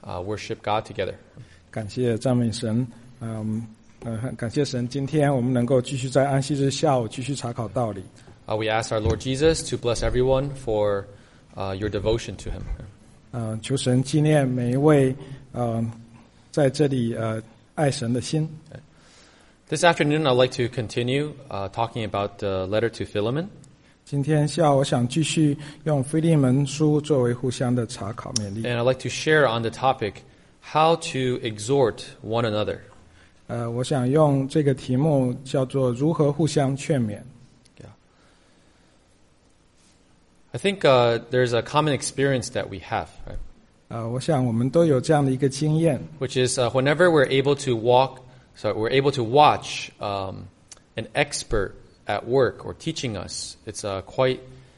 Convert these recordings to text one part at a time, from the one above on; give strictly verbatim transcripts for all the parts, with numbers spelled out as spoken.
uh, worship God together. 感谢赞美神，嗯呃，感谢神，今天我们能够继续在安息日下午继续查考道理。 Uh, we ask our Lord Jesus to bless everyone for uh, your devotion to Him. 呃，求神纪念每一位呃在这里呃爱神的心。 This afternoon, I'd like to continue uh, talking about the letter to Philemon. 今天下午我想继续用腓利门书作为互相的查考勉励。 And I'd like to share on the topic how to exhort one another. 呃，我想用这个题目叫做如何互相劝勉。 Yeah. I think uh, there's a common experience that we have, right? 呃，我想我们都有这样的一个经验， Which is uh, whenever we're able to walk, so we're able to watch um, an expert at work or teaching us, it's uh, quite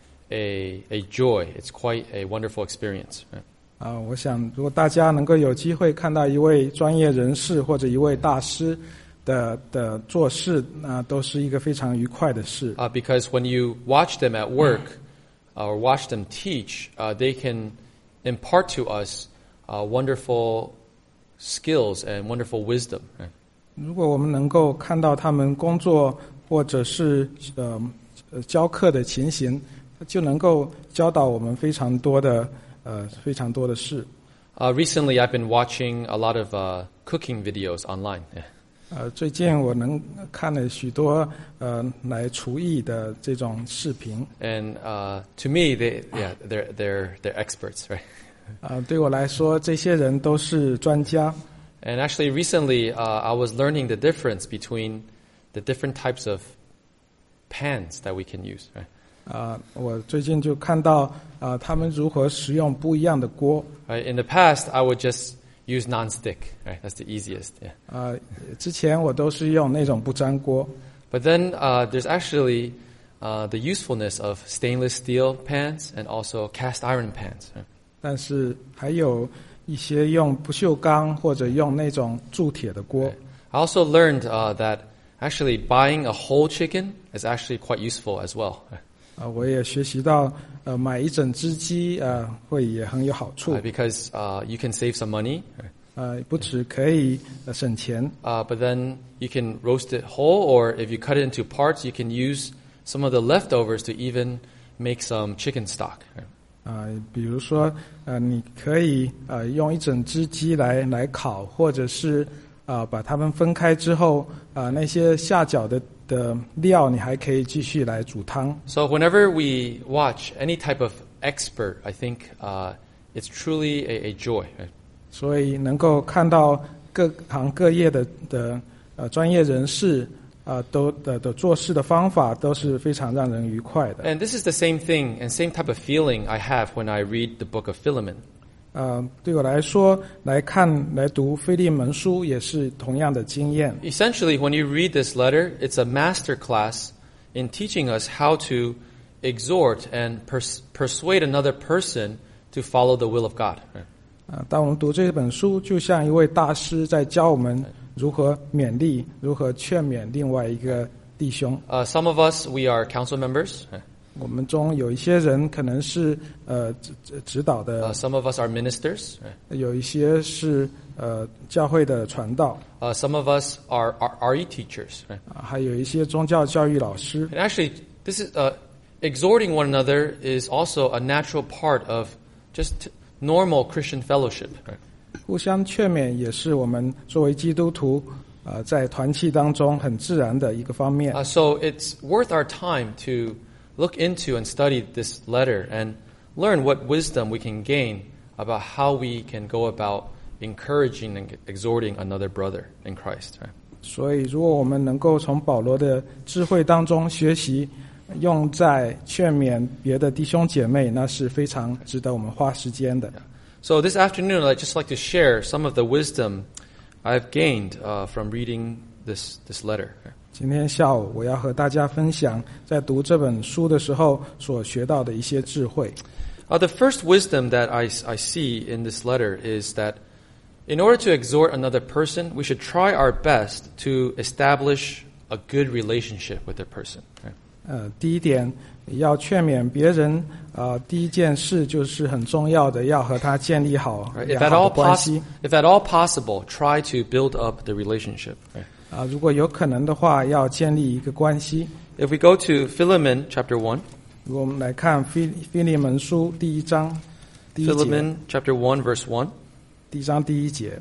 a, a joy. It's quite a wonderful experience. Right? 啊、呃，我想如果大家能够有机会看到一位专业人士或者一位大师的的做事，那、呃、都是一个非常愉快的事。 Uh, because when you watch them at work uh, or watch them teach, uh, they can impart to us uh, wonderful skills and wonderful wisdom. Right? 如果我们能够看到他们工作或者是呃教课的情形，就能够教导我们非常多的呃非常多的事。 Uh, recently, I've been watching a lot of uh, cooking videos online. Yeah. 呃，最近我能看了许多呃来厨艺的这种视频。 And uh, to me, they yeah, they're they're they're experts, right? 啊、呃，对我来说，这些人都是专家。 And actually, recently, uh, I was learning the difference between the different types of pans that we can use, right? 啊、呃，我最近就看到啊、呃，他们如何使用不一样的锅。 Right? In the past, I would just use non-stick, right? That's the easiest. Yeah. 啊、呃，之前我都是用那种不粘锅。 But then uh, there's actually uh, the usefulness of stainless steel pans and also cast iron pans. Right? 但是还有一些用不锈钢或者用那种铸铁的锅。 I also learned uh, that actually buying a whole chicken is actually quite useful as well. 啊，我也学习到，呃，买一整只鸡，呃，会也很有好处。 Uh, because uh, you can save some money. 呃，不只可以、呃、省钱， Uh, but then you can roast it whole, or if you cut it into parts, you can use some of the leftovers to even make some chicken stock. 啊、比如说，呃，你可以呃用一整只鸡来来烤，或者是啊、呃、把它们分开之后，啊、那些下脚的的料，你还可以继续来煮汤。 So whenever we watch any type of expert, I think uh, it's truly a, a joy. Right? 所以能够看到各行各业的的呃专业人士啊、都的的做事的方法都是非常让人愉快的。 And this is the same thing and same type of feeling I have when I read the book of Philemon. 呃，对我来说，来看来读腓利门书也是同样的经验。 Essentially, when you read this letter, it's a master class in teaching us how to exhort and pers- persuade another person to follow the will of God. 啊，当我们读这本书，就像一位大师在教我们如何勉励、如何劝勉另外一个弟兄。 Uh, some of us, we are council members. 我们中有一些人可能是呃指指指导 Uh, 的， some of us are ministers. 有一些是呃教会的传道， Uh, some of us are, are R E teachers. 啊，还有一些宗教教育老师。 And actually, this is uh, exhorting one another is also a natural part of just normal Christian fellowship. 互相劝勉也是我们作为基督徒啊、呃在团契当中很自然的一个方面。 Uh, so it's worth our time to look into and study this letter and learn what wisdom we can gain about how we can go about encouraging and exhorting another brother in Christ. Right? 所以，如果我们能够从保罗的智慧当中学习，用在劝勉别的弟兄姐妹，那是非常值得我们花时间的。 So this afternoon, I'd just like to share some of the wisdom I've gained uh, from reading this this letter. 今天下午，我要和大家分享在读这本书的时候所学到的一些智慧。 Uh, the first wisdom that I, I see in this letter is that in order to exhort another person, we should try our best to establish a good relationship with the person. Right? 呃，第一点要劝勉别人，呃，第一件事就是很重要的，要和他建立好 Right? If 良 at 好 all 的关 pos- 系。 if at all possible, try to build up the relationship. Right? 啊、如果有可能的话，要建立一个关系。 If we go to Philemon chapter one, 如果我们来看腓腓利门书第一章第一节， Philemon chapter one verse one. 第一章第一节，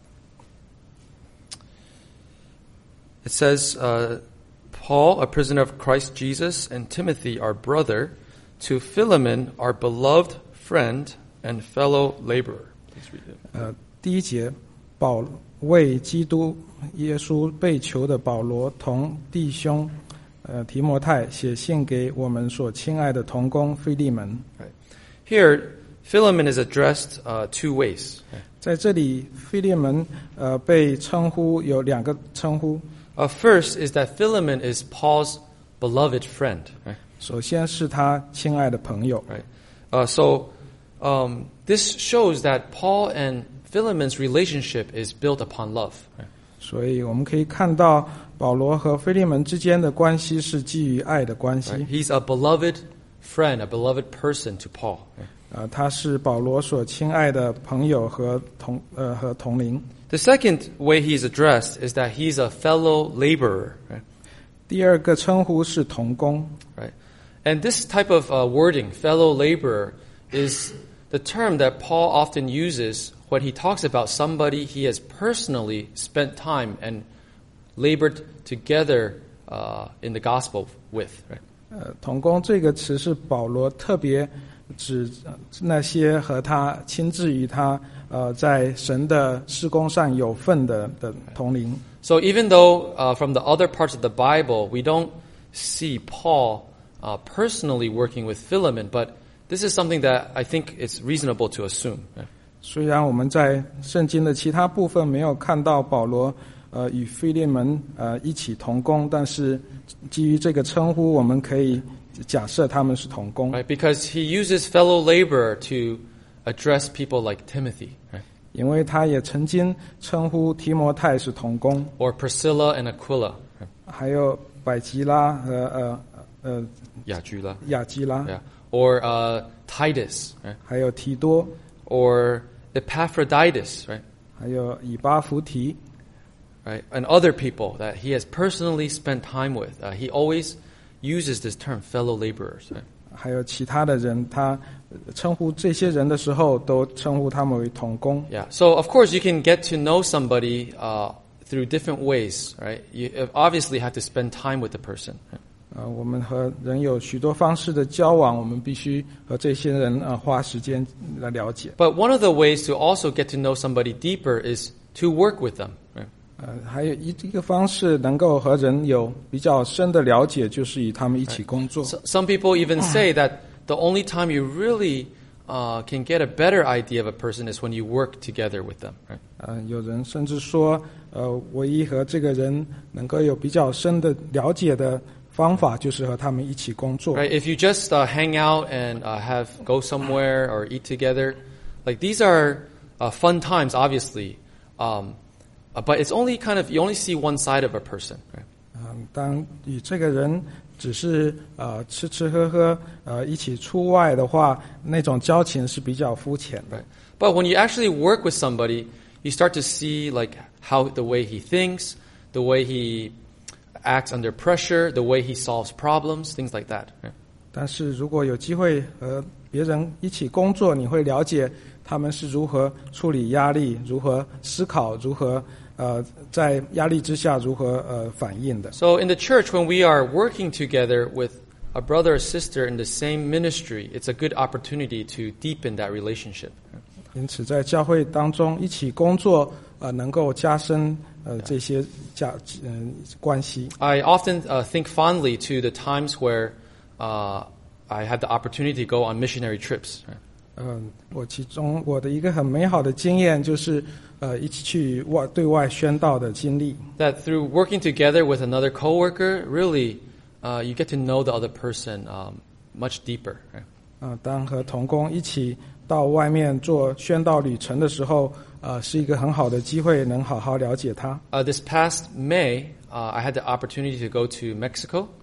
It says, uh, Paul, a prisoner of Christ Jesus, and Timothy, our brother, to Philemon, our beloved friend and fellow laborer. Please read it. 呃，第一节，保为基督耶稣被囚的保罗同弟兄，呃，提摩太写信给我们所亲爱的同工腓利门。 Right. Here, Philemon is addressed uh, two ways. 在这里，腓利门呃被称呼有两个称呼。 Uh, first is that Philemon is Paul's beloved friend. Right? 首先是他亲爱的朋友， Right. Uh, so um, this shows that Paul and Philemon's relationship is built upon love. Right? 所以我们可以看到保罗和腓利门之间的关系是基于爱的关系。 Right? He's a beloved friend, a beloved person to Paul. Right? 呃，他是保罗所亲爱的朋友和同呃和同龄。 The second way he's addressed is that he's a fellow laborer. Right? 第二个称呼是同工。 Right? And this type of uh, wording, fellow laborer, is the term that Paul often uses when he talks about somebody he has personally spent time and labored together uh, in the gospel with. Right? 呃，同工这个词是保罗特别指那些和他亲自与他呃在神的事工上有份的的同龄。 So even though uh, from the other parts of the Bible we don't see Paul uh, personally working with Philemon, but this is something that I think it's reasonable to assume. Right? 虽然我们在圣经的其他部分没有看到保罗呃与腓利门呃一起同工，但是基于这个称呼，我们可以假设他们是同工。 Right? Because he uses fellow laborer to address people like Timothy. Right? 因为他也曾经称呼提摩太是同工， Or Priscilla and Aquila. Right? 还有百吉拉和呃呃 Yajula. 亚基拉， Yeah. Or uh, Titus. Right? 还有提多， Or Epaphroditus. Right? 还有以巴弗提， Right? And other people that he has personally spent time with. Uh, he always uses this term, fellow laborers. Right? 还有其他的人，他称呼这些人的时候，都称呼他们为同工。 Yeah. So of course you can get to know somebody uh, through different ways, right? You obviously have to spend time with the person. Right? 呃，我们和人有许多方式的交往，我们必须和这些人呃花时间来了解。 But one of the ways to also get to know somebody deeper is to work with them. Right? 呃，还有一一个方式能够和人有比较深的了解，就是与他们一起工作。 So, some people even say that the only time you really uh, can get a better idea of a person is when you work together with them. Right? 呃，有人甚至说，呃，唯一和这个人能够有比较深的了解的方法，就是和他们一起工作。 Right? If you just uh, hang out and uh, have go somewhere or eat together, like these are uh, fun times, obviously. Um, uh, but it's only kind of you only see one side of a person. Right? 嗯，当与这个人只是呃吃吃喝喝，呃一起出外的话，那种交情是比较肤浅的。 Right? But when you actually work with somebody, you start to see like how the way he thinks, the way he acts under pressure, the way he solves problems, things like that. Right? 但是如果有机会和别人一起工作，你会了解他们是如何处理压力，如何思考，如何呃在压力之下如何呃反应的。 So in the church, when we are working together with a brother or sister in the same ministry, it's a good opportunity to deepen that relationship. 因此，在教会当中一起工作，呃，能够加深呃这些价嗯、呃、关系。 I often uh, think fondly to the times where uh, I had the opportunity to go on missionary trips. Right? 嗯，我其中我的一个很美好的经验就是，呃，一起去外对外宣道的经历。 That through working together with another coworker, really, uh, you get to know the other person um, much deeper. Right? 呃，当和同工一起到外面做宣道旅程的时候，呃，是一个很好的机会，能好好了解他。 Uh, this past May, uh, I had the opportunity to go to Mexico.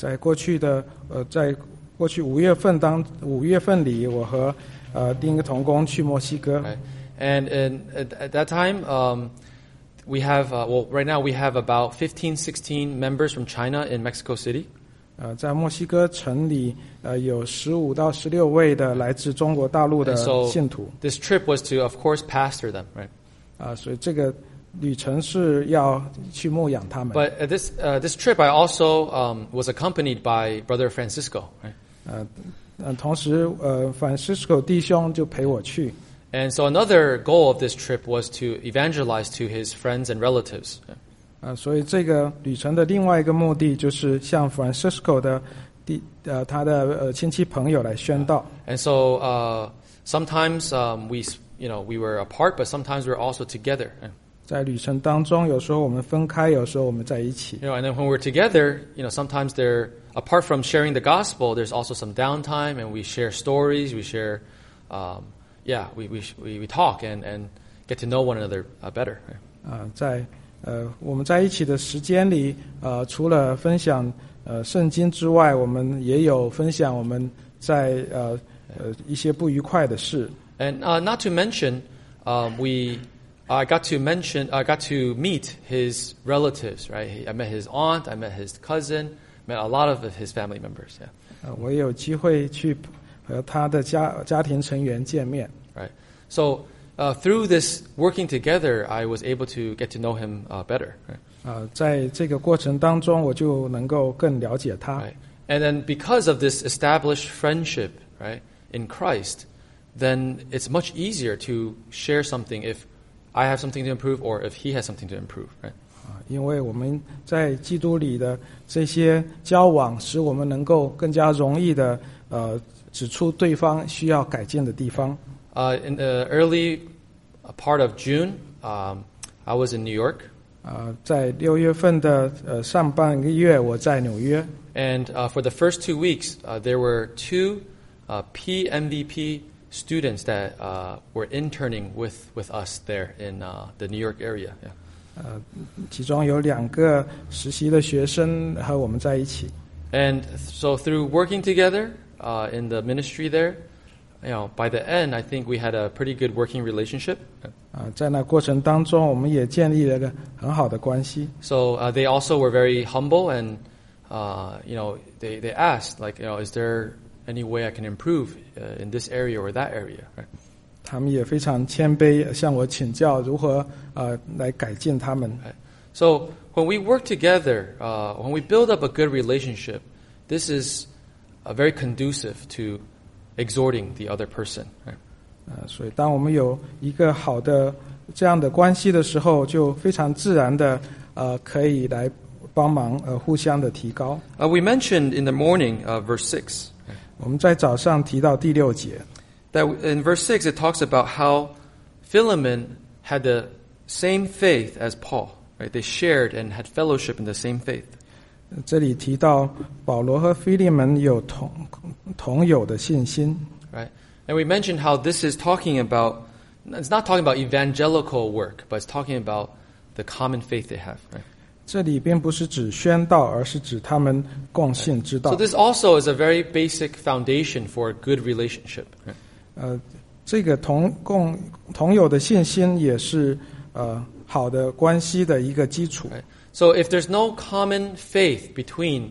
在过去的呃，在过去五月份当五月份里，我和呃另一个同工去墨西哥。 Right? And, and at, at that time, um, we have, uh, well, right now we have about fifteen, sixteen members from China in Mexico City. 呃，在墨西哥城里，呃，有十五到十六位的来自中国大陆的 So 信徒。 this trip was to, of course, pastor them, right? 啊，所以这个旅程是要去牧养他们。 But at this uh, this trip, I also um, was accompanied by Brother Francisco, right? 呃，呃，同时，呃，Francisco 弟兄就陪我去。 And so another goal of this trip was to evangelize to his friends and relatives. 啊，所以这个旅程的另外一个目的就是向 Francisco 的弟呃他的呃亲戚朋友来宣道。 And so uh, sometimes um, we, you know, we were apart, but sometimes we were also together. 在旅程当中，有时候我们分开，有时候我们在一起。 You know, and then when we're together, you know, sometimes there, apart from sharing the gospel, there's also some downtime, and we share stories, we share, um, yeah, we we we, we talk and, and get to know one another uh, better. 啊，在呃我们在一起的时间里，呃，除了分享呃圣经之外，我们也有分享我们在呃呃一些不愉快的事。 And uh, not to mention, um, we, I got to mention, I got to meet his relatives, right? I met his aunt, I met his cousin, met a lot of his family members. Yeah. 呃，我也有机会去和他的家家庭成员见面。 Right. So uh, through this working together, I was able to get to know him uh, better. Right? 啊，在这个过程当中，我就能够更了解他。 Right. And then because of this established friendship, right, in Christ, then it's much easier to share something if I have something to improve or if he has something to improve. Right. 啊，因为我们在基督里的这些交往，使我们能够更加容易的呃指出对方需要改进的地方。 Uh, in the early part of June, um, I was in New York. 啊，在六月份的呃上半个月，我在纽约。 And uh, for the first two weeks, uh, there were two uh, P M V P students that uh, were interning with, with us there in uh, the New York area. Yeah. 呃，其中有两个实习的学生和我们在一起。 And so through working together uh, in the ministry there, you know, by the end, I think we had a pretty good working relationship. 啊，在那过程当中，我们也建立了个很好的关系。 So uh, they also were very humble, and uh, you know, they, they asked, like, you know, is there any way I can improve uh, in this area or that area? Right? 他们也非常谦卑，向我请教如何呃来改进他们。 Right. So when we work together, uh, when we build up a good relationship, this is uh, very conducive to exhorting the other person. Right? 呃，所以当我们有一个好的这样的关系的时候，就非常自然的呃可以来帮忙呃互相的提高。 Uh, we mentioned in the morning, uh, verse six. 我们在早上提到第六节， That in verse six it talks about how Philemon had the same faith as Paul. Right? They shared and had fellowship in the same faith. 这里提到保罗和腓利门有同同有的信心。 Right? And we mentioned how this is talking about, it's not talking about evangelical work, but it's talking about the common faith they have. Right? 这里并不是指宣道，而是指他们共信之道。 So this also is a very basic foundation for a good relationship. Right? 呃，这个同共同有的信心也是呃好的关系的一个基础。 Right? So if there's no common faith between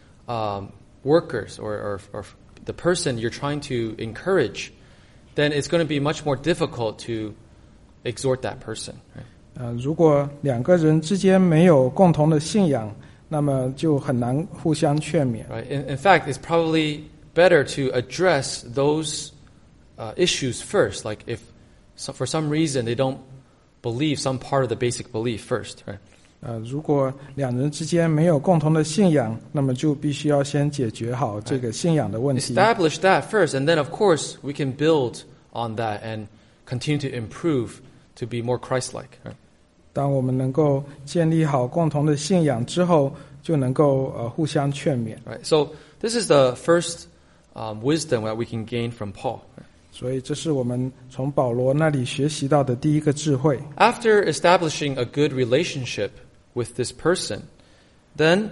um, workers or, or, or the person you're trying to encourage, then it's going to be much more difficult to exhort that person. Right? 呃，如果两个人之间没有共同的信仰，那么就很难互相劝勉。 Right? In, in fact, it's probably better to address those uh, issues first. Like if so, for some reason they don't believe some part of the basic belief first. Right? 呃，如果两人之间没有共同的信仰，那么就必须要先解决好这个信仰的问题。 Establish that first, and then of course we can build on that and continue to improve to be more Christ-like. Right? 当我们能够建立好共同的信仰之后，就能够呃互相劝勉。 Right? So this is the first um, wisdom that we can gain from Paul. Right? 所以这是我们从保罗那里学习到的第一个智慧。 After establishing a good relationship with this person, then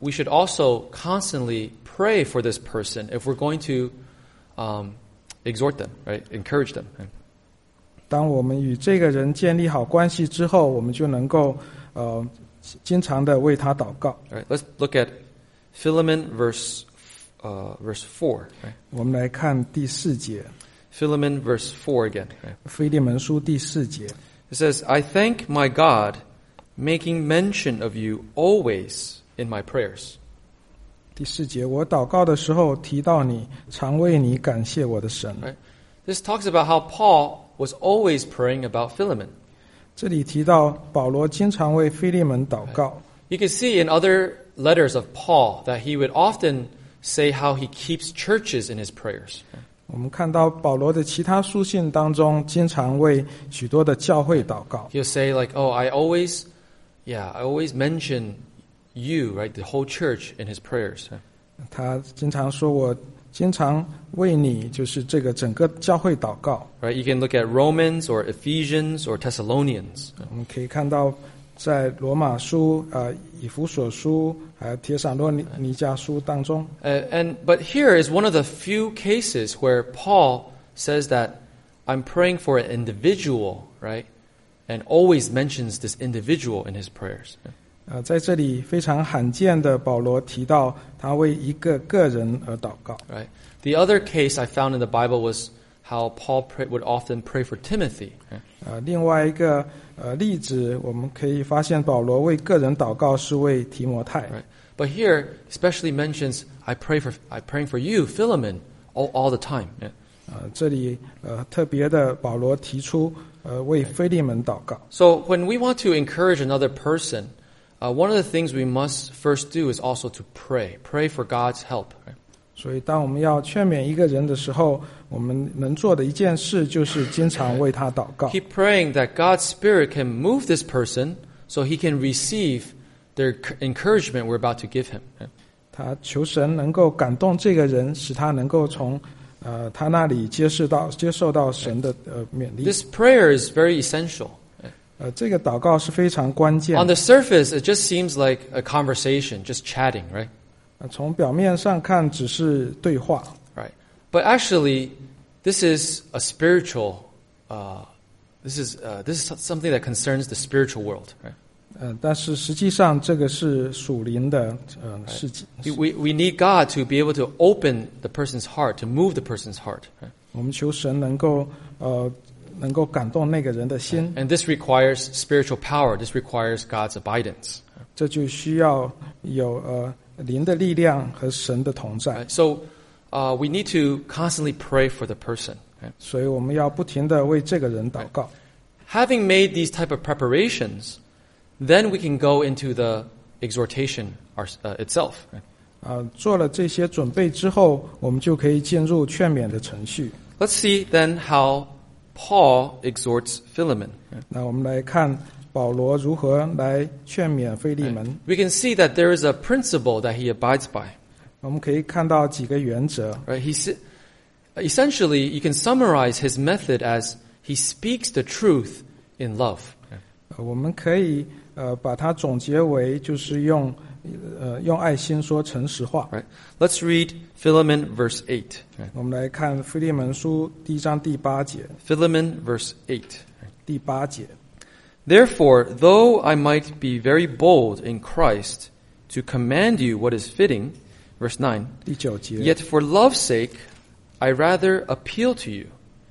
we should also constantly pray for this person if we're going to um, exhort them, right? Encourage them. Right? 当我们与这个人建立好关系之后，我们就能够呃经常的为他祷告。 All right, let's look at Philemon verse uh, verse four. Right? 我们来看第四节， Philemon verse four again. Right? 腓利门书第四节。 It says, "I thank my God, making mention of you always in my prayers." 第四节，我祷告的时候提到你，常为你感谢我的神。 Right? This talks about how Paul was always praying about Philemon. 这里提到保罗经常为腓利门祷告。 You can see in other letters of Paul that he would often say how he keeps churches in his prayers. 我们看到保罗的其他书信当中，经常为许多的教会祷告。 He'll say like, "Oh, I always, yeah, I always mention you, right, the whole church in his prayers." 他经常说：“我经常为你，就是这个整个教会祷告。” Right? You can look at Romans or Ephesians or Thessalonians. 我们可以看到，在罗马书、呃以弗所书还有帖撒罗尼尼迦书当中， Uh, and but here is one of the few cases where Paul says that I'm praying for an individual, right? And always mentions this individual in his prayers. 呃，在这里非常罕见的，保罗提到他为一个个人而祷告。 Right? The other case I found in the Bible was how Paul pray, would often pray for Timothy. Right? 呃，另外一个呃例子，我们可以发现保罗为个人祷告是为提摩太。 Right? But here especially mentions I pray for I praying for you, Philemon, all, all the time. Yeah? 呃，这里呃特别的保罗提出呃为腓利门祷告。 So when we want to encourage another person, uh, one of the things we must first do is also to pray. Pray for God's help. Right? 所以，当我们要劝勉一个人的时候，我们能做的一件事就是经常为他祷告。 Keep praying that God's Spirit can move this person so he can receive the encouragement we're about to give him. 他求神能够感动这个人，使他能够从呃他那里接受到接受到神的呃勉励。 This prayer is very essential. 呃，这个祷告是非常关键 On 的。 the surface, it just seems like a conversation, just chatting, right? 呃从表面上看只是对话， Right. But actually, this is a spiritual. Uh, this is uh, this is something that concerns the spiritual world. Right? 呃，但是实际上这个是属灵的呃事情。 We we need God to be able to open the person's heart, to move the person's heart. Right? 我们求神能够呃能够感动那个人的心， And this requires spiritual power. This requires God's abidance. 这就需要有呃灵的力量和神的同在。 Right? So uh, we need to constantly pray for the person. Right? 所以我们要不停地为这个人祷告。 Having made these type of preparations, then we can go into the exhortation our, uh, itself. Right? 啊、做了这些准备之后，我们就可以进入劝勉的程序。 Let's see then how Paul exhorts Philemon. 那我们来看保罗如何来劝勉腓利门。 We can see that there is a principle that he abides by. 我们可以看到几个原则。 Right? He si- essentially, you can summarize his method as he speaks the truth in love. 呃我们可以呃把它总结为就是用呃用爱心说诚实话。 Right? Let's read Philemon verse eight. Right? 我们来看腓利门书第一章第八节。 Philemon verse eight. 第八节， Therefore, though I might be very bold in Christ to command you what is fitting, verse nine, 第九节。 yet for love's sake I rather appeal to you,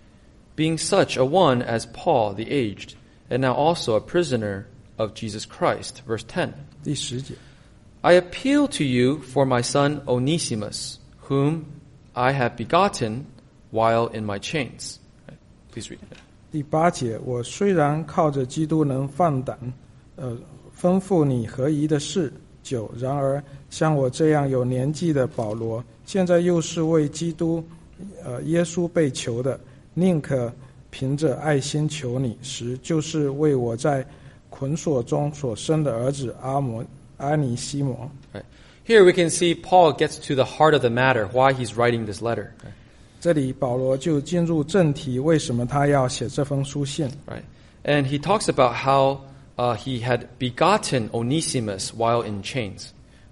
being such a one as Paul the aged, and now also a prisoner of Jesus Christ. Verse ten, 第十节， I appeal to you for my son Onesimus, whom I have begotten while in my chains. Right? Please read it. 第八节，我虽然靠着基督能放胆，呃，吩咐你合宜的事，九，然而像我这样有年纪的保罗，现在又是为基督，呃，耶稣被囚的，宁可凭着爱心求你，十，就是为我在捆锁中所生的儿子阿摩阿尼西摩。 Right. Here we can see Paul gets to the heart of the matter, why he's writing this letter. Right? 这里保罗就进入正题，为什么他要写这封书信？ Right. And he talks about how uh, he had begotten Onesimus while in chains.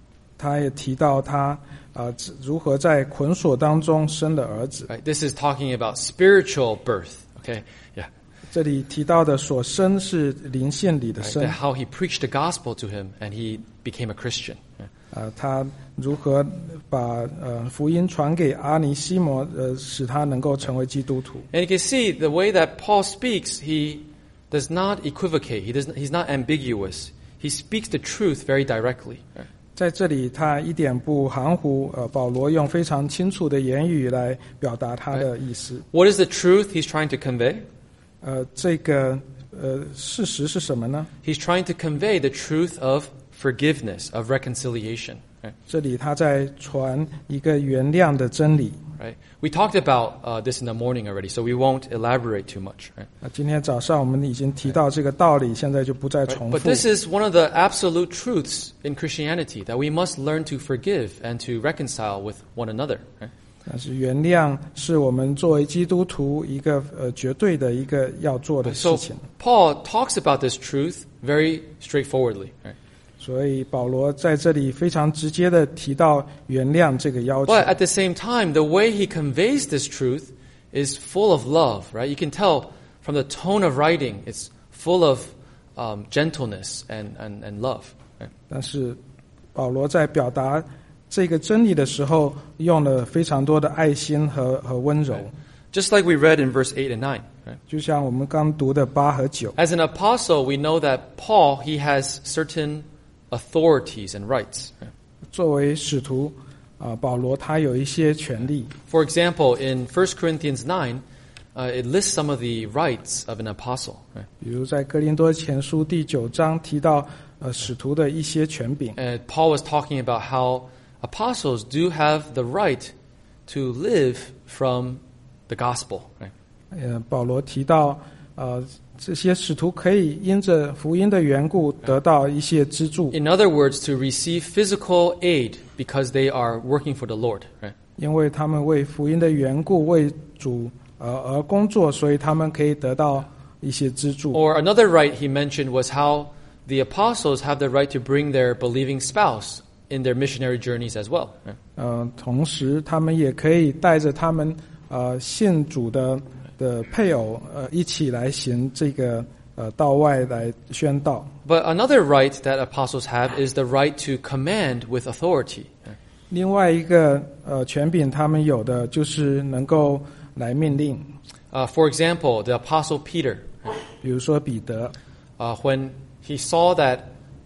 他也提到他呃如何在捆锁当中生的儿子。 Right? This is talking about spiritual birth. Okay, yeah. 这里提到的所生是灵性里的 Right? 生。 That how he preached the gospel to him and he became a Christian. 呃，他如何把呃福音传给阿尼西摩，呃，使他能够成为基督徒。 And you can see the way that Paul speaks, he does not equivocate. He does not, he's not ambiguous. He speaks the truth very directly. 在这里，他一点不含糊。呃，保罗用非常清楚的言语来表达他的意思。 What is the truth he's trying to convey? 呃，这个呃事实是什么呢？ He's trying to convey the truth of forgiveness, of reconciliation. Right? 这里他在传一个原谅的真理。 Right? We talked about uh, this in the morning already, so we won't elaborate too much. Right? 那今天早上我们已经提到这个道理，现在就不再 Right? 重复。 But this is one of the absolute truths in Christianity, that we must learn to forgive and to reconcile with one another. Right? 但是原谅是我们作为基督徒一个呃绝对的一个要做的 So 事情。 Paul talks about this truth very straightforwardly. Right? 所以保罗在这里非常直接的提到原谅这个要求。 But at the same time, the way he conveys this truth is full of love, right? You can tell from the tone of writing, it's full of um, gentleness and, and, and love. Right? 但是保罗在表达这个真理的时候，用了非常多的爱心和和温柔。 Just like we read in verse eight and nine. Right? 就像我们刚读的八和九。 As an apostle, we know that Paul, he has certain authorities and rights. Right? 作为使徒，啊、呃，保罗他有一些权利。 For example, in First Corinthians nine, uh, it lists some of the rights of an apostle. Right? 比如在哥林多前书第九章提到，呃，使徒的一些权柄。 And Paul was talking about how apostles do have the right to live from the gospel. Right? 呃，保罗提到，呃，这些使徒可以因着福音的缘故得到一些资助。 In other words, to receive physical aid because they are working for the Lord. Right? 因为他们为福音的缘故为主呃而工作，所以他们可以得到一些资助。 Or another right he mentioned was how the apostles have the right to bring their believing spouse in their missionary journeys as well. Right? 呃，同时他们也可以带着他们呃信主的的配偶呃一起来行这个呃道外来宣道。 But another right that apostles have is the right to command with authority. 另外一个呃权柄，他们有的就是能够来命令。 Uh, for example, the apostle Peter, 比如说彼得， uh, when he saw that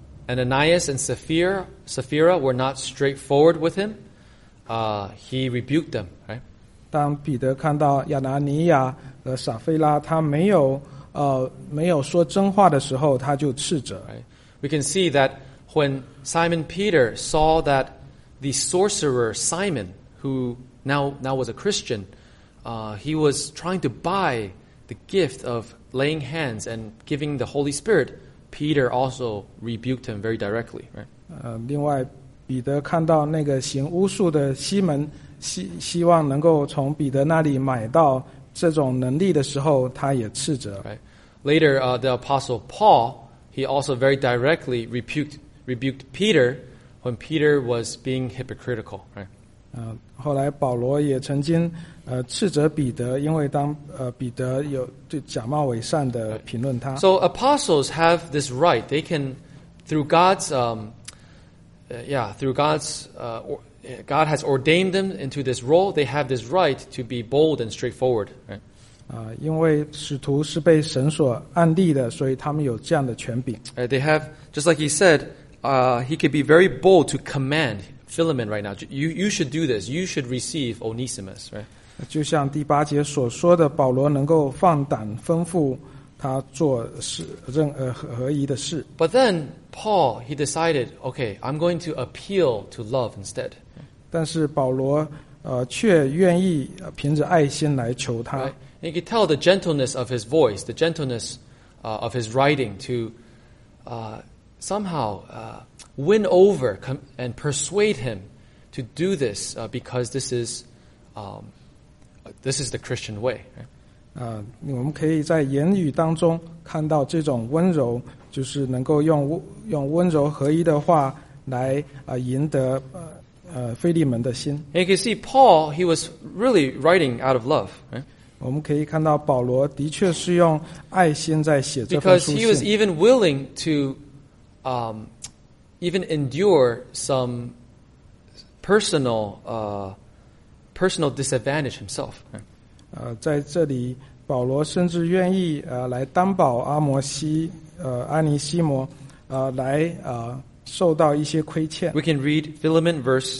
Ananias and Sapphira, Sapphira were not straightforward with him, uh, he rebuked them. Right? 当彼得看到亚拿尼亚和撒非拉他没有呃没有说真话的时候，他就斥责。 Right? We can see that when Simon Peter saw that the sorcerer Simon, who now now was a Christian, uh, he was trying to buy the gift of laying hands and giving the Holy Spirit. Peter also rebuked him very directly. Right? 呃，另外彼得看到那个行巫术的西门，希希望能够从彼得那里买到这种能力的时候，他也斥责。 Right? Later, uh, the apostle Paul, he also very directly rebuked rebuked Peter when Peter was being hypocritical. Right? 呃，后来保罗也曾经呃斥责彼得，因为当呃彼得有对假冒伪善的评论他。 So apostles have this right. They can, through God's, um, uh, yeah, through God's, uh, or, God has ordained them into this role. They have this right to be bold and straightforward. Right? 啊、因为使徒是被神所按立的，所以他们有这样的权柄。 Right? They have, just like he said, uh, he could be very bold to command Philemon right now. You you should do this. You should receive Onesimus. Right? 就像第八节所说的，保罗能够放胆吩咐他做事任呃合合宜的事。 But then Paul, he decided, okay, I'm going to appeal to love instead. 但是保罗呃却愿意呃凭着爱心来求他。 Right? And you could tell the gentleness of his voice, the gentleness uh, of his writing to uh, somehow uh, win over com- and persuade him to do this uh, because this is um, this is the Christian way. Right? 啊、我们可以在言语当中看到这种温柔，就是能够用用温柔合一的话来啊、呃、赢得呃呃腓利门的心。 And you can see Paul, he was really writing out of love, right? 我们可以看到保罗的确是用爱心在写这封 Because 书 he was 信， even willing to um, even endure some personal uh, personal disadvantage himself. Right? 呃，在这里保罗甚至愿意呃来担保阿摩西呃阿尼西摩呃来呃受到一些亏欠。 We can read Philemon verse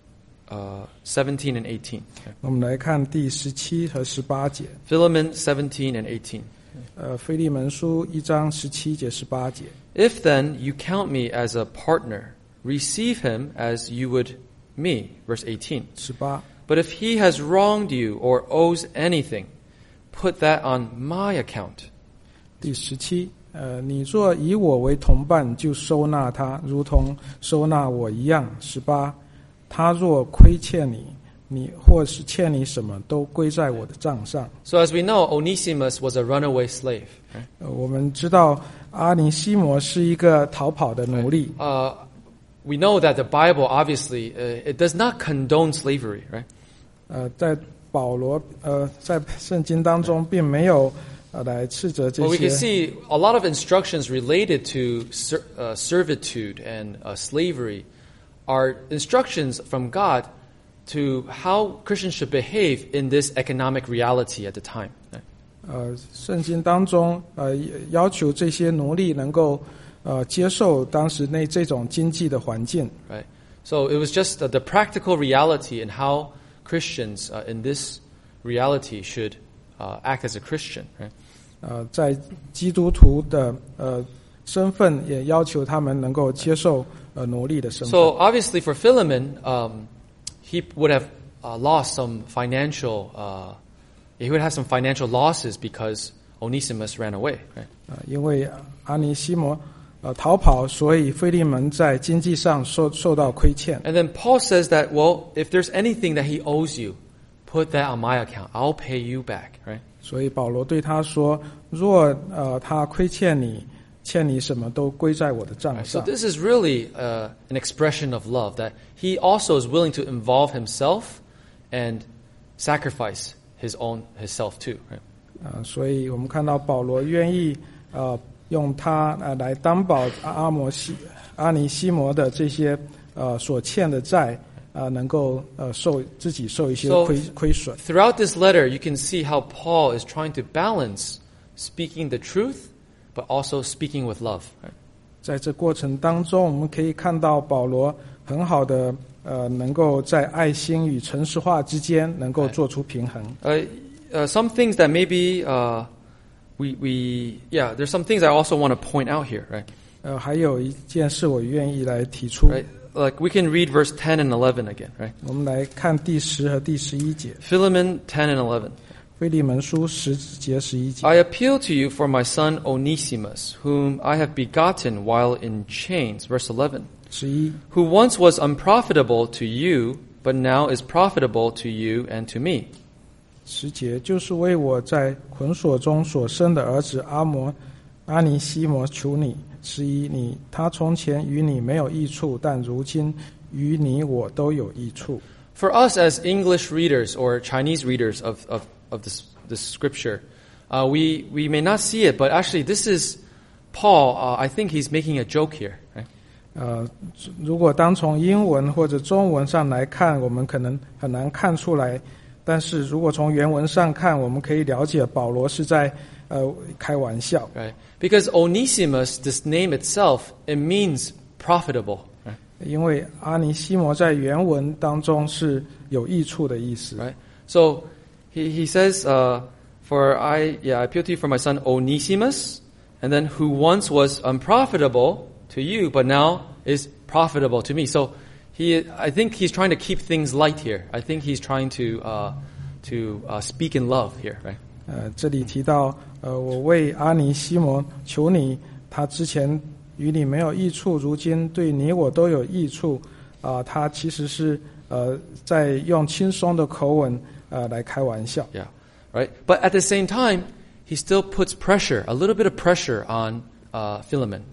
uh, seventeen and eighteen. Okay. 我们来看第十七和十八节， Philemon seventeen and eighteen. 呃，腓利门书一章十七节、十八节。 If then you count me as a partner, receive him as you would me. Verse eighteen. 十八， But if he has wronged you or owes anything, put that on my account. 第十七，呃，你若以我为同伴，就收纳他，如同收纳我一样。十八，他若亏欠你，你或是欠你什么，都归在我的账上。 So as we know, Onesimus was a runaway slave. Right? 呃，我们知道阿尼西摩是一个逃跑的奴隶。 Uh, we know that the Bible, obviously, uh, it does not condone slavery, right? 呃，在保罗呃在圣经当中，并没有呃来斥责这 But we can 些。 see a lot of instructions related to ser- uh, servitude and uh, slavery are instructions from God to how Christians should behave in this economic reality at the time. Right? 呃，圣经当中呃要求这些奴隶能够呃接受当时那这种经济的环境。 Right? So it was just uh, the practical reality and how Christians uh, in this reality should uh, act as a Christian. Right? 呃，在基督徒的呃身份，也要求他们能够接受呃奴隶的身份。 So obviously for Philemon, um, he would have uh, lost some financial, uh, he would have some financial losses because Onesimus ran away. Right? 啊、因为阿尼西摩呃逃跑，所以腓利门在经济上受受到亏欠。 And then Paul says that, well, if there's anything that he owes you, put that on my account. I'll pay you back. Right? 所以保罗对他说：“若呃他亏欠你，欠你什么都归在我的账 So 上。” this is really uh, an expression of love, that he also is willing to involve himself and sacrifice his own his self too. Right? 啊、所以我们看到保罗愿意呃用他呃来担保阿阿摩西阿尼西摩的这些呃所欠的债啊、能够呃受自己受一些 So- 亏亏损。 Throughout this letter, you can see how Paul is trying to balance speaking the truth, but also speaking with love. Right? 在这过程当中，我们可以看到保罗很好的呃能够在爱心与诚实话之间能够做出平衡。 Uh, uh, some things that maybe uh, we we yeah, there's some things I also want to point out here, right? 呃，还有一件事我愿意来提出。 Right? Like we can read verse ten and eleven again, right? 我们来看第十和第十一节， Philemon ten and eleven. 腓利门书十节十一节。 I appeal to you for my son Onesimus, whom I have begotten while in chains. Verse eleven. 十一， Who once was unprofitable to you, but now is profitable to you and to me. 十节，就是为我在捆锁中所生的儿子阿摩阿尼西摩求你。十一，你他从前与你没有益处，但如今与你我都有益处。 For us as English readers or Chinese readers of, of, of this, this scripture, uh, we, we may not see it, but actually this is Paul, uh, I think he's making a joke here. Right? 呃，如果单从英文或者中文上来看，我们可能很难看出来。但是如果从原文上看，我们可以了解保罗是在呃开玩笑。 Right? Because Onesimus, this name itself, it means profitable. Right? 因为阿尼西摩在原文当中是有益处的意思。 Right? So he, he says, uh, for I, yeah, I appeal to you for my son Onesimus, and then who once was unprofitable to you, but now is profitable to me. So he, I think he's trying to keep things light here. I think he's trying to, uh, to uh, speak in love here, right? 呃，这里提到，呃，我为阿尼西摩求你，他之前与你没有益处，如今对你我都有益处。啊、呃，他其实是呃在用轻松的口吻呃来开玩笑。 Yeah, right? But at the same time, he still puts pressure, a little bit of pressure on uh, Philemon. Right?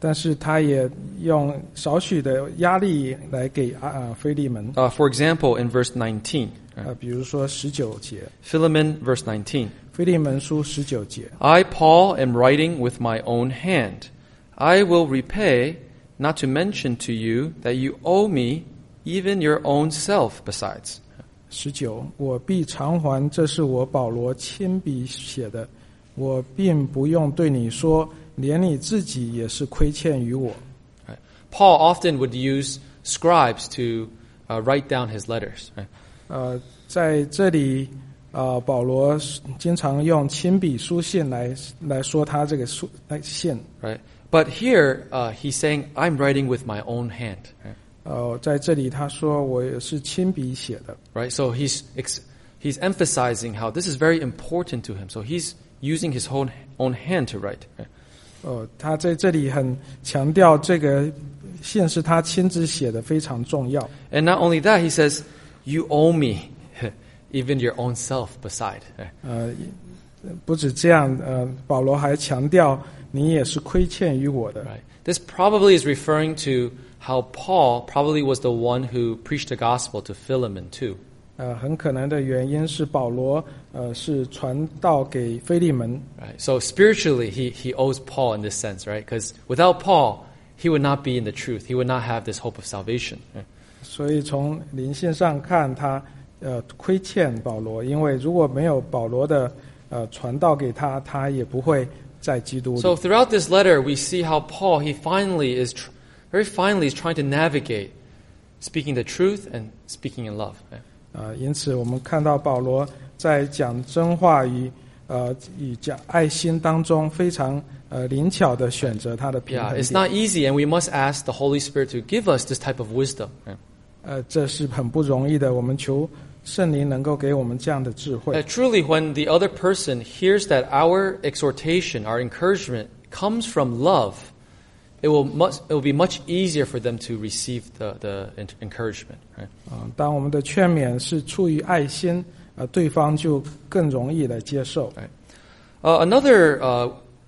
但是他也用少许的压力来给啊、呃、腓利门。 Uh, for example, in verse nineteen, 呃，比如说十九节， Philemon, verse nineteen. 腓利门书十九节。 I, Paul, am writing with my own hand. I will repay, not to mention to you that you owe me even your own self besides. 十九，我必偿还，这是我保罗亲笔写的，我并不用对你说，连你自己也是亏欠于我。 Right. Paul often would use scribes to uh, write down his letters. Right? 呃，在这里，呃，保罗经常用亲笔书信来来说他这个书来信。 Right. But here, uh, he's saying, I'm writing with my own hand. Right? 呃，在这里他说我也是亲笔写的。 Right. So he's ex- he's emphasizing how this is very important to him. So he's using his own own hand to write. Right? 呃，他在这里很强调这个信是他亲自写的，非常重要。 And not only that, he says, you owe me even your own self beside. Right? 呃，不止这样，呃，保罗还强调你也是亏欠于我的。 Right. This probably is referring to how Paul probably was the one who preached the gospel to Philemon too. 呃，很可能的原因是保罗呃是传道给腓利门。 Right. So spiritually, he, he owes Paul in this sense, right? Because without Paul, he would not be in the truth. He would not have this hope of salvation. Right? 所以从灵性上看，他呃亏欠保罗，因为如果没有保罗的呃传道给他，他也不会在基督里。 So throughout this letter, we see how Paul, he finally is, tr- very finally is trying to navigate speaking the truth and speaking in love. Right? 呃，因此我们看到保罗在讲真话与呃与讲爱心当中，非常呃灵巧的选择他的平 Yeah, 衡 it's 点。 not easy, and we must ask the Holy Spirit to give us this type of wisdom. Right? 呃，这是很不容易的。我们求圣灵能够给我们这样的智慧。 Uh, truly, when the other person hears that our exhortation, our encouragement comes from love, it will much, it will be much easier for them to receive the, the encouragement. Right? 啊、当我们的劝勉是出于爱心，呃，对方就更容易来接受。 Right. Uh, another uh,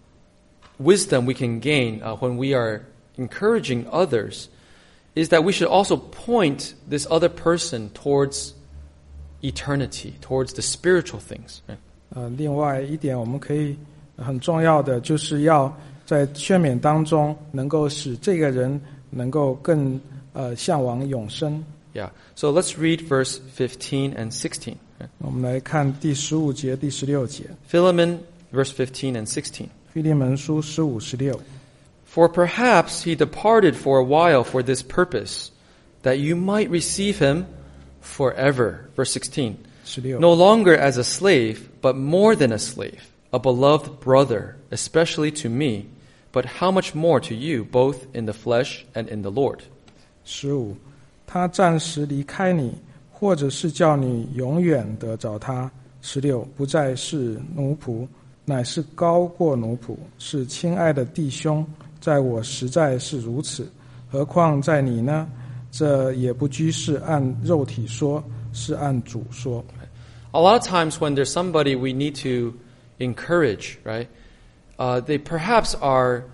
wisdom we can gain uh, when we are encouraging others is that we should also point this other person towards eternity, towards the spiritual things. Right? 呃，另外一点，我们可以很重要的就是要在劝勉当中，能够使这个人能够更呃向往永生。 Yeah. So let's read verse fifteen and sixteen. Right? 我们来看第十五节、第十六节， Philemon, verse fifteen and sixteen. 腓利门书十五、十六。 For perhaps he departed for a while for this purpose, that you might receive him forever. Verse sixteen. 十六。 No longer as a slave, but more than a slave, a beloved brother, especially to me, but how much more to you, both in the flesh and in the Lord. 十五，他暂时离开你，或者是叫你永远得着他。十六，不再是奴仆，乃是高过奴仆，是亲爱的弟兄。在我实在是如此，何况在你呢？这也不拘是按肉体说，是按主说。 A lot of times when there's somebody we need to encourage, right? Uh, they perhaps are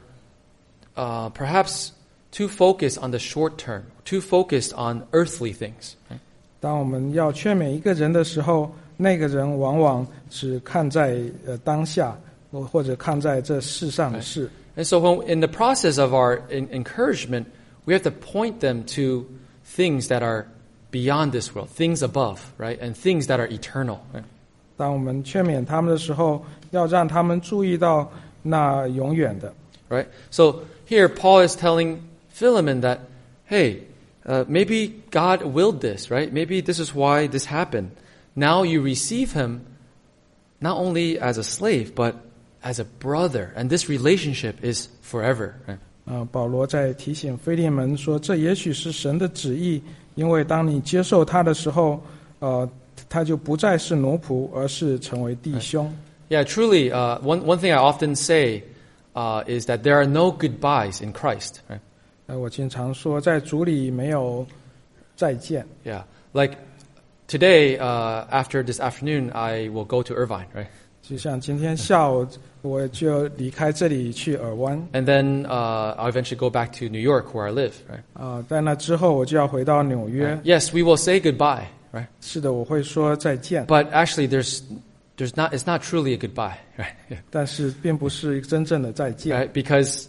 uh, perhaps too focused on the short term, too focused on earthly things. Right? 当我们要劝勉一个人的时候，那个人往往只看在呃当下，或或者看在这世上的事。 And so when, in the process of our in, encouragement, we have to point them to things that are beyond this world, things above, right? And things that are eternal. Right? 当我们劝勉他们的时候，要让他们注意到那永远的。 Right? So here Paul is telling Philemon that, hey, uh, maybe God willed this, right? Maybe this is why this happened. Now you receive him not only as a slave, but as a brother. And this relationship is forever. Right? 呃，保罗在提醒腓利门说，这也许是神的旨意，因为当你接受他的时候，呃，他就不再是奴仆，而是成为弟兄。 Yeah, truly, uh, one, one thing I often say uh, is that there are no goodbyes in Christ. Right? 呃，我经常说，在主里没有再见。 Yeah, like today, uh, after this afternoon, I will go to Irvine, right? 就像今天下午我就离开这里去尔湾， And then uh, I'll eventually go back to New York where I live, right? 啊，在那之后我就要回到纽约。 Yes, we will say goodbye, right? 是的，我会说再见， But actually there's there's not it's not truly a goodbye, right? Yeah. 但是并不是真正的再见。 Right? Because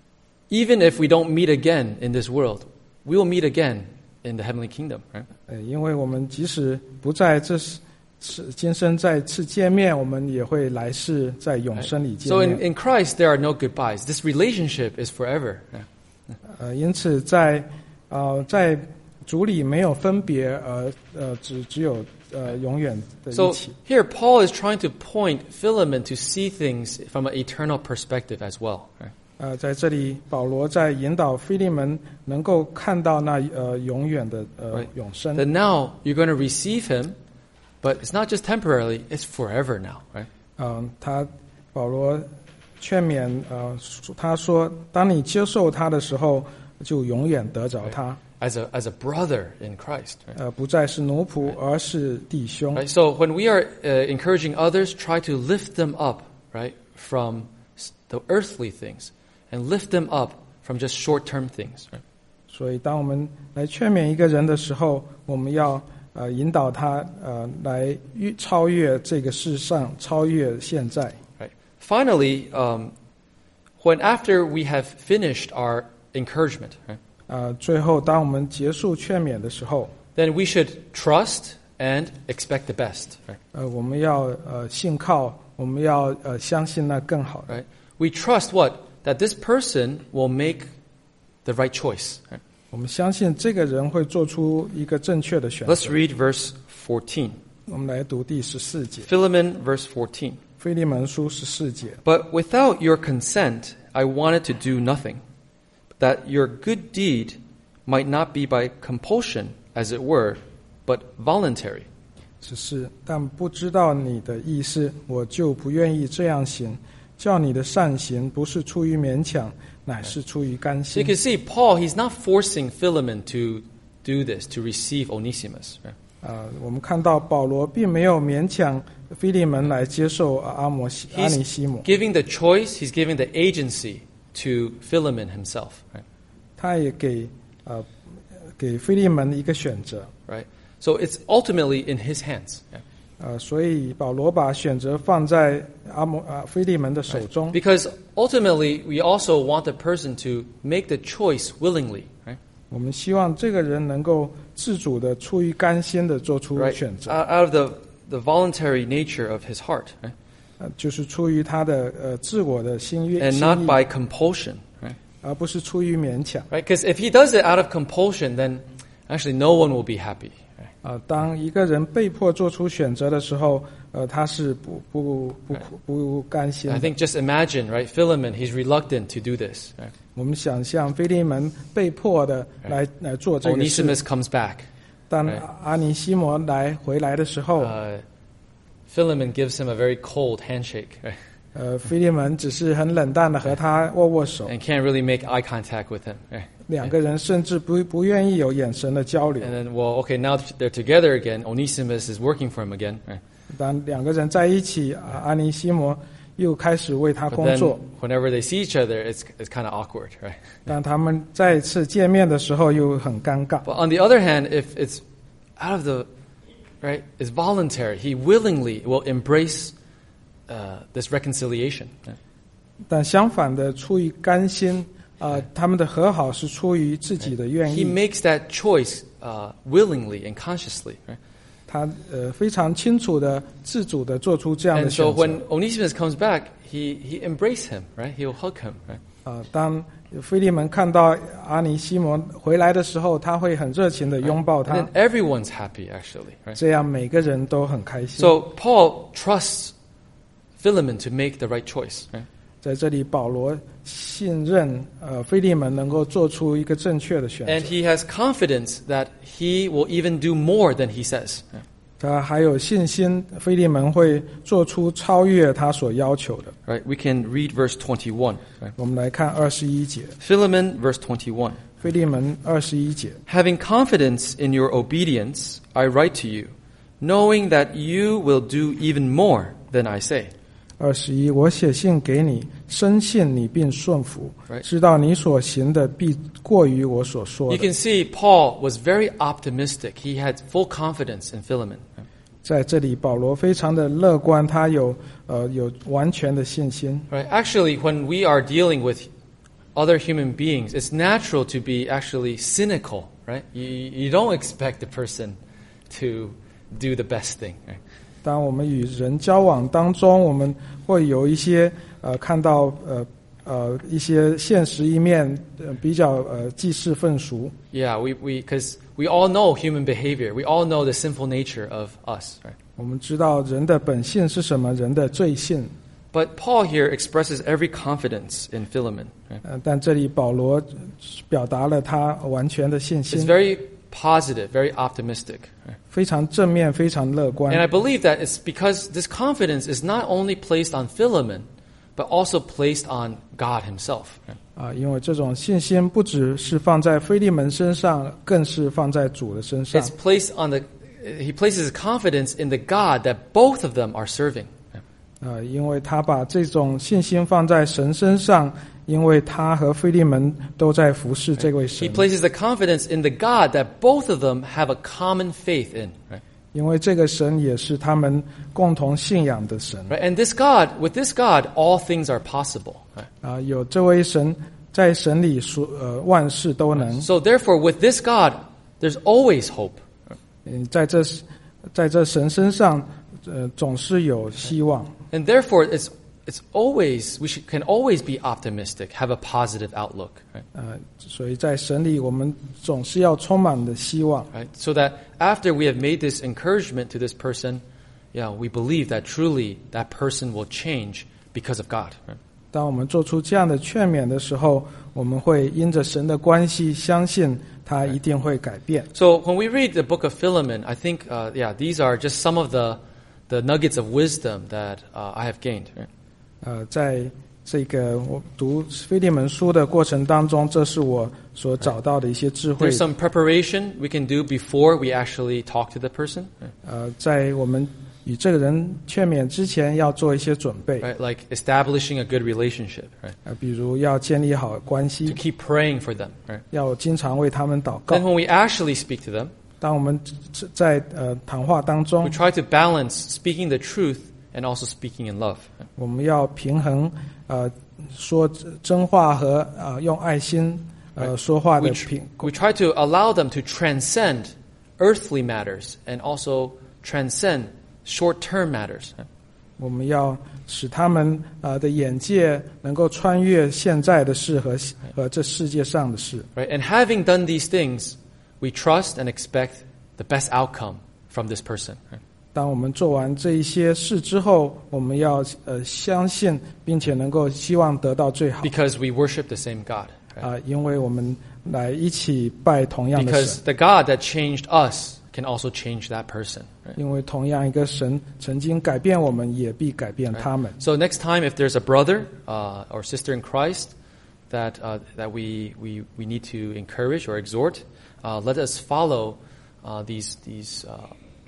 even if we don't meet again in this world, we will meet again in the heavenly kingdom, right? 呃，因为我们即使不在这世世今生再次见面，我们也会来世在永生里见 So in, 面。 in Christ there are no goodbyes. This relationship is forever. Yeah. 呃，因此在呃在主里没有分别，呃呃，只只有呃永远的一 So 起。 here Paul is trying to point Philemon to see things from an eternal perspective as well, right? 呃，在这里，保罗在引导腓利门能够看到那呃永远的呃 Right. 永生。 That now you're going to receive him, but it's not just temporarily, it's forever now, right? 嗯、他保罗劝勉呃他说，当你接受他的时候，就永远得着他， As a as a brother in Christ, right? 呃，不再是奴仆，而是弟兄。 Right? So when we are uh, encouraging others, try to lift them up, right, from s- the earthly things, and lift them up from just short-term things, right? 所以，当我们来劝勉一个人的时候，我们要呃引导他呃来越超越这个世上，超越现在。 Right. Finally, um, when after we have finished our encouragement, right, 呃，最后当我们结束劝勉的时候， then we should trust and expect the best, right? 呃，我们要呃信靠，我们要呃相信那更好的。 Right? We trust what? That this person will make the right choice. Right? 我们相信这个人会做出一个正确的选 Let's 择。 read verse fourteen. 我们来读第十四节， Philemon, verse fourteen. 腓利门书十四节。 But without your consent, I wanted to do nothing, that your good deed might not be by compulsion, as it were, but voluntary. 只是，但不知道你的意思，我就不愿意这样行。叫你的善行不是出于勉强，乃是出于甘 So you 心。 can see Paul, he's not forcing Philemon to do this, to receive Onesimus. Right? 啊、我们看到保罗并没有勉强腓利门来接受阿摩西阿尼西 He's 姆， giving the choice, he's giving the agency to Philemon himself. Right? 他也给呃给腓利门一个选择。 Right? So it's ultimately in his hands. Yeah? 呃，所以保罗把选择放在阿摩啊腓利门的手中。 Because ultimately, we also want the person to make the choice willingly. Right? 我们希望这个人能够自主的、出于甘心的做出 Right? 选择， Out out of the, the voluntary nature of his heart. Right? 呃，就是出于他的呃自我的心愿 And 心 not 意， by compulsion. Right? 而不是出于勉强。 Right? Because if he does it out of compulsion, then actually no one will be happy. Right? 啊、当一个人被迫做出选择的时候，呃，他是不不不不不甘心 I 的。 think just imagine, right? Philemon, he's reluctant to do this. Right? 我们想象腓利门被迫的来来做这个事， Onesimus comes back. 当 right. 阿尼西摩来回来的时候， Uh, Philemon gives him a very cold handshake, right? 呃，腓利门只是很冷淡的和他握握手， And can't really make eye contact with him. Right? 两个人甚至不不愿意有眼神的交流。 And then, well, okay, now they're together again. Onesimus is working for him again. Right? 当两个人在一起，啊阿尼西摩又开始为他 But 工 then 作。 whenever they see each other, it's, it's kind of awkward, right? 当他们再次见面的时候，又很尴尬。 But on the other hand, if it's out of the, right, it's voluntary. He willingly will embrace uh, this reconciliation. Right? 但相反的，出于甘心，啊，他们的和好是出于自己的愿 He 意。 makes that choice uh, willingly and consciously. Right? 他呃非常清楚的、自主的做出这样的 And so 选择。 when Onesimus comes back, he, he embraces him, right? He'll hug him, right? 啊，当腓利门看到阿尼西摩回来的时候，他会很热情的拥抱 And 他 then，everyone's happy, actually, right? 这样每个人都很开心。 So Paul trusts Philemon to make the right choice, right? 在这里，保罗信任呃腓利门能够做出一个正确的选 And 择， he has confidence that he will even do more than he says. 他还有信心，腓利门会做出超越他所要求的。 Right? We can read verse twenty-one. Right? 我们来看二十一节， Philemon, verse twenty-one. 腓利门二十一节。 Having confidence in your obedience, I write to you, knowing that you will do even more than I say. 二十一，我写信给你，深信你并顺服， Right. 知道你所行的必过于我所说 You 的。 can see Paul was very optimistic. He had full confidence in Philemon. 在这里，保罗非常的乐观，他有呃有完全的信心。 Right? Actually, when we are dealing with other human beings, it's natural to be actually cynical, right? You, you don't expect the person to do the best thing. Right? 当我们与人交往当中，我们会有一些呃看到呃呃一些现实一面，呃比较呃记事愤俗。 Yeah, we we because we all know human behavior. We all know the sinful nature of us, right? 我们知道人的本性是什么，人的罪性。 But Paul here expresses every confidence in Philemon. Right? 呃，但这里保罗表达了他完全的信 It's 心， very positive, very optimistic. Right? 非常正面，非常乐观 And。I believe that it's because this confidence is not only placed on Philemon, but also placed on God himself. Right? 啊，因为这种信心不只是放在腓利门身上，更是放在主的身上 It's。placed on the, he places his confidence in the God that both of them are serving. 啊，因为他把这种信心放在神身上，因为他和腓利门都在服侍这位 He 神， places the confidence in the God that both of them have a common faith in. Right? 因为这个神也是他们共同信仰的神。 Right? And this God, with this God, all things are possible. Right? 啊，有这位神在神里所呃万事都能。 So therefore, with this God, there's always hope. 嗯，在这在这神身上，呃，总是有希望。 And therefore, it's it's always we should, can always be optimistic, have a positive outlook, right? 呃，所以在神里，我们总是要充满的希望。 Right? So that after we have made this encouragement to this person, yeah, we believe that truly that person will change because of God. Right? 当我们做出这样的劝勉的时候，我们会因着神的关系，相信他一定会改变。 So when we read the book of Philemon, I think, uh, yeah, these are just some of the the nuggets of wisdom that uh, I have gained. Right? 呃，在这个我读腓利门书的过程当中，这是我所找到的一些智慧 There's。some preparation we can do before we actually talk to the person. Right? 呃，在我们与这个人劝勉之前，要做一些准备。 Right? Like establishing a good relationship. Right? 呃，比如要建立好关 To 系， keep praying for them. Right? 要经常为他们祷告 Then。when we actually speak to them, 当我们在呃谈话当 we 中， try to balance speaking the truth and also speaking in love. 我们要平衡呃说真话和呃用爱心呃说话 We, 的 tr- 平。 we try to allow them to transcend earthly matters and also transcend short-term matters. 我们要使他们呃的眼界能够穿越现在的事和和这世界上的事。 Right? And having done these things, we trust and expect the best outcome from this person. Right? 当我们做完这一些事之后，我们要呃相信，并且能够希望得到最好 Because we worship the same God. Right? 啊、因为我们来一起拜同样的 Because 神， the God that changed us can also change that person. Right? 因为同样一个神曾经改变我们，也必改变他们。 So next time, if there's a brother uh, or sister in Christ that uh, that we, we we need to encourage or exhort, uh, let us follow uh, these these uh,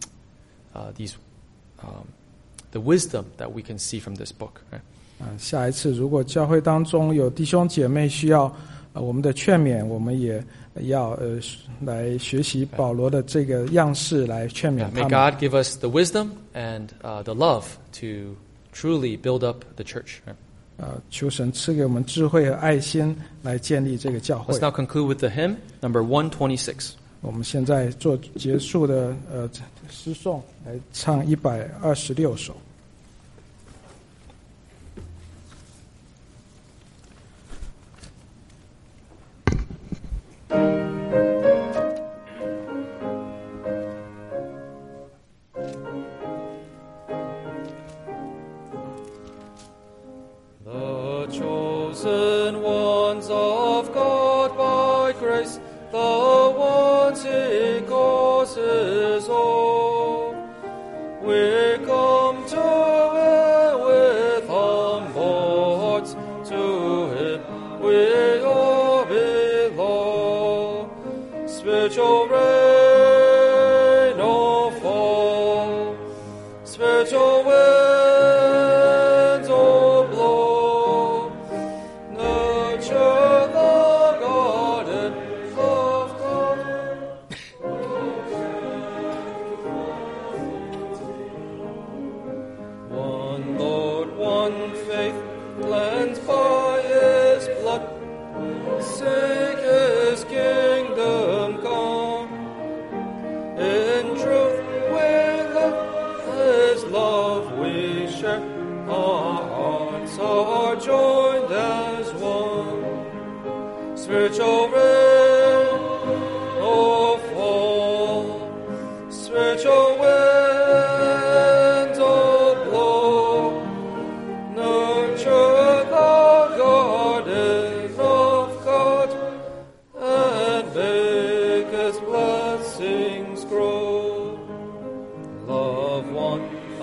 uh, these um, the wisdom that we can see from this book. Right? 啊，下一次如果教会当中有弟兄姐妹需要呃我们的劝勉，我们也要呃来学习保罗的这个样式来劝 Yeah, 勉 may 他们。 God give us the wisdom and uh, the love to truly build up the church. Right? 呃，求神赐给我们智慧和爱心来建立这个教会 Let's。now conclude with the hymn number one twenty-six. 我们现在做结束的呃诗颂，来唱一百二十六首。 The chosen ones of God by grace, the ones He calls His own, we come to Him with humble hearts, to Him we all belong. Spiritual rain or fall, spiritual wind nurture the garden of God. One Lord, one faith, cleansed by His blood, seek His kingdom come. In truth we live, His love we share, our hearts are joined as one. Spiritual rain, oh fall, spiritual winds, oh blow, nurture the garden of God, and make His blessings grow. Love one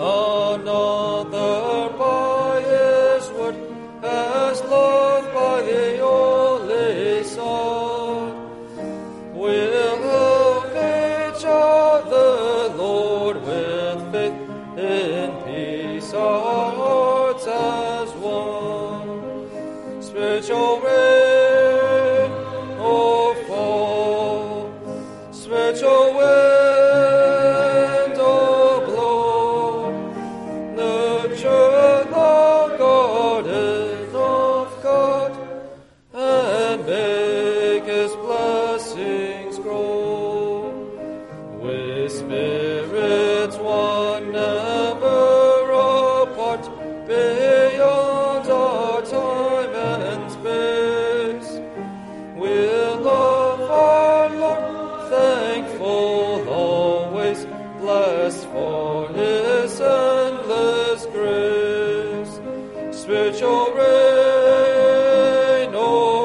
another by His word, as loved by the only Son. We'll help each other, Lord, with faith in peace, our hearts as one. Spiritual rain, oh fall, spiritual wind, oh blow, nurture the garden of God, and make His blessings grow. With spirits one never apart, beyond our time and space. We'll love our Lord, thankful always, blessed for His endless grace. Spiritual rain, oh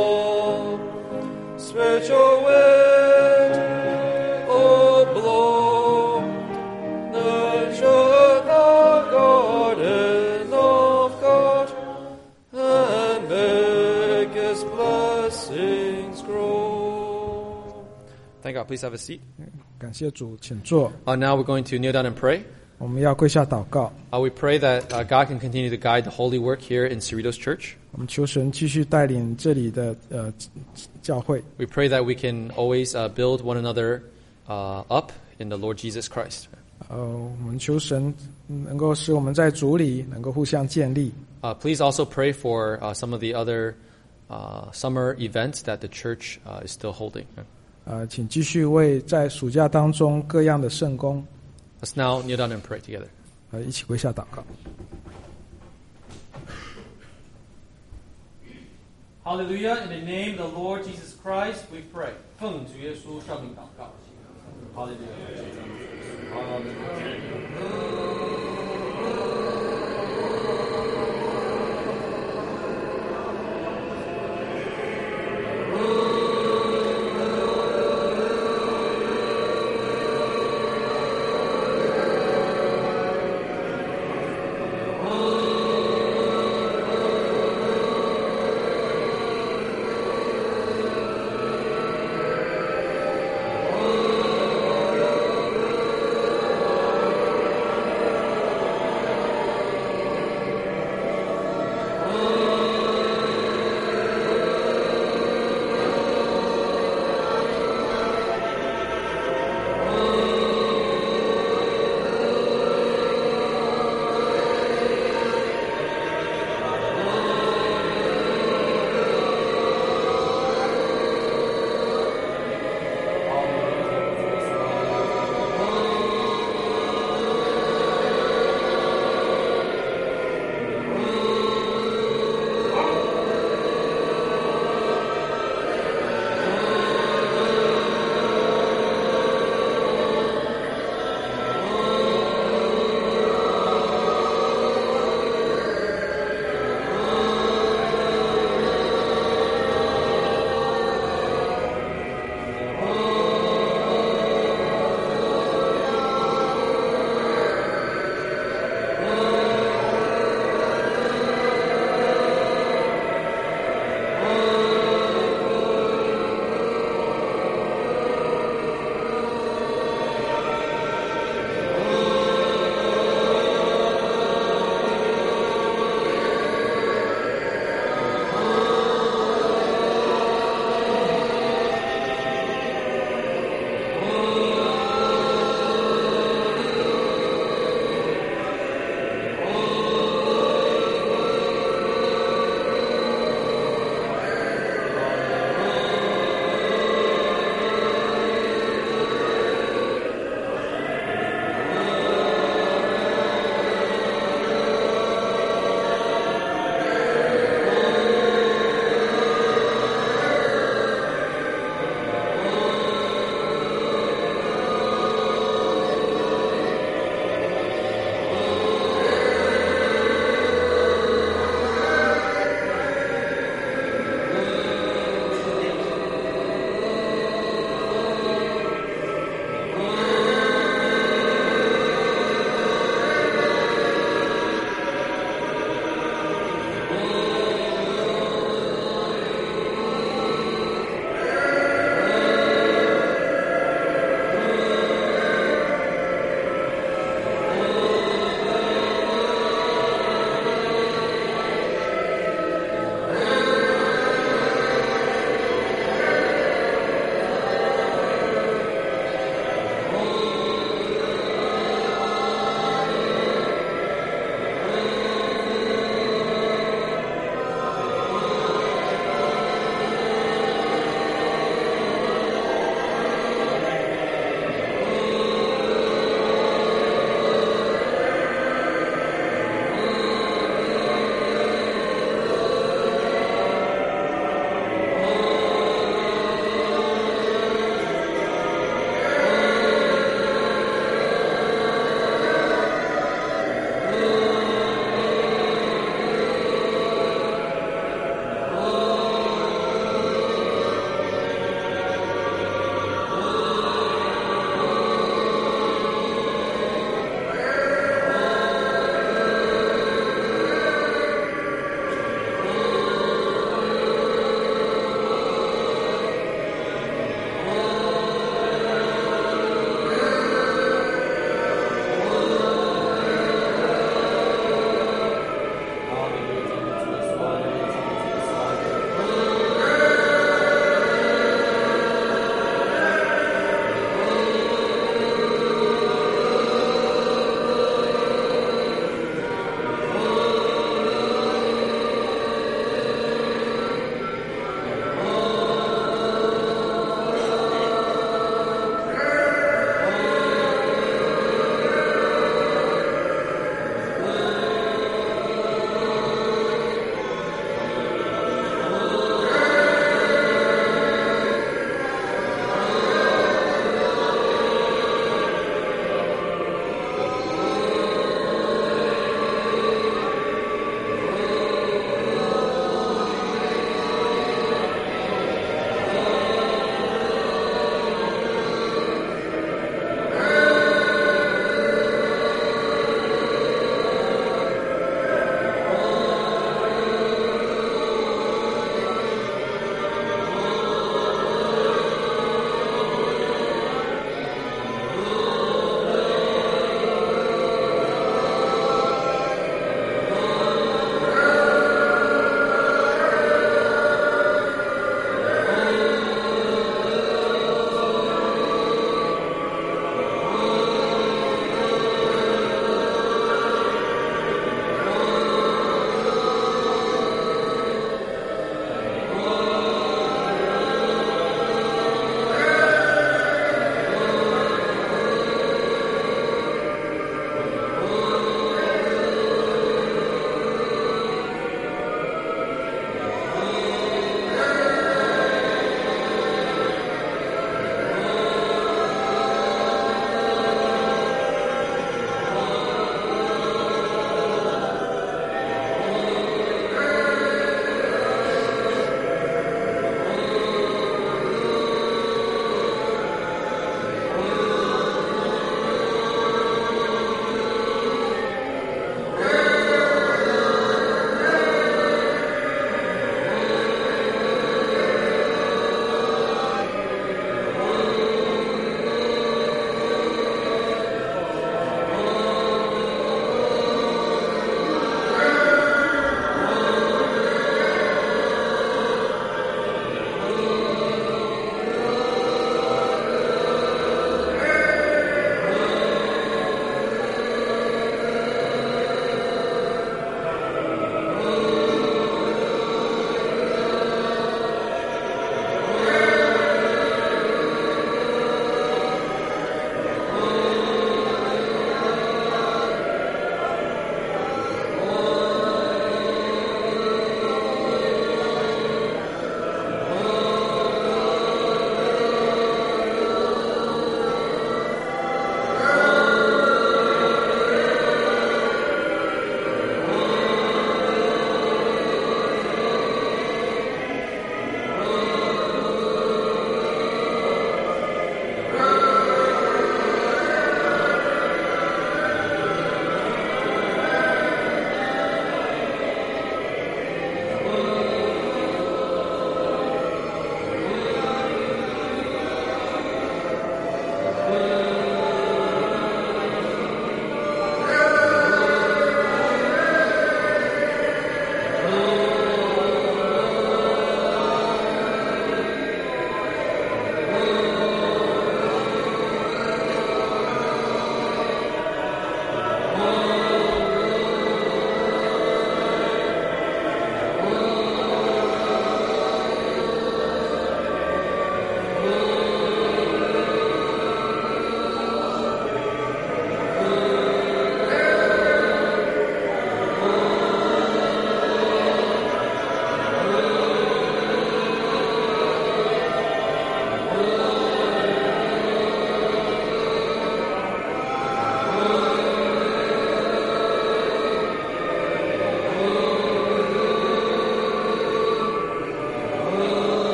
fall, spiritual wind, oh blow, nurture the garden of God, and make His blessings grow. Thank God. Please have a seat. 感谢主，请坐。 Uh, now we're going to kneel down and pray. 我们要跪下祷告， Uh, we pray that uh, God can continue to guide the holy work here in Cerritos Church. 我们求神继续带领这里的呃教会。 We pray that we can always uh, build one another uh, up in the Lord Jesus Christ. 呃，我们求神能够使我们在主里能够互相建立。 Uh, please also pray for uh, some of the other uh, summer events that the church uh, is still holding. 呃，请继续为在暑假当中各样的圣工， Let's now kneel down and pray together. 呃，一起跪下祷告。 Hallelujah. In the name of the Lord Jesus Christ, we pray. 奉主耶稣圣名祷告。Hallelujah.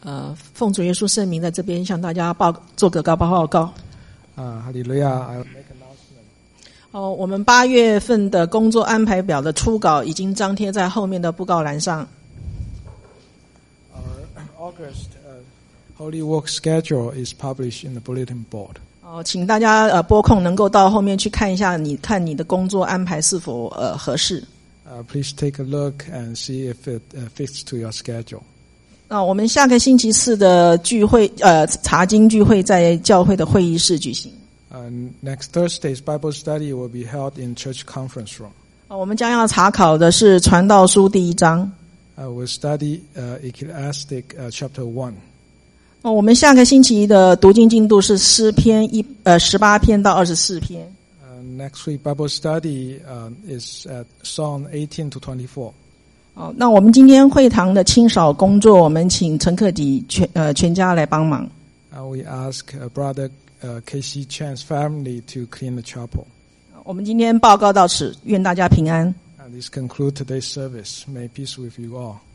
呃，奉主耶稣圣名在这边向大家报做个高报告。 啊，哈利路亚 ！I'll make announcement. 哦，我们八月份的工作安排表的初稿已经张贴在后面的布告栏上。 Our August uh, Holy Work schedule is published in the bulletin board. 哦，请大家呃拨空能够到后面去看一下，你看你的工作安排是否呃合适。 Uh, please take a look and see if it uh, fits to your schedule. 那我们下个星期四的聚会，呃，查经聚会在教会的会议室举行。 Uh, next Thursday's Bible study will be held in church conference room. 啊，我们将要查考的是《传道书》第一章。 Uh, we'll study uh, Ecclesiastic uh, chapter one. 哦，我们下个星期的读经进度是诗篇一呃十八篇到二十四篇。 Next week Bible study uh, is at Psalm eighteen to twenty-four. 好，那我们今天会堂的清扫工作，我们请陈克迪全呃全家来帮忙。 Uh, we ask uh, Brother uh, K C Chan's family to clean the chapel. 我们今天报告到此，愿大家平安。 And this concludes today's service. May peace with you all.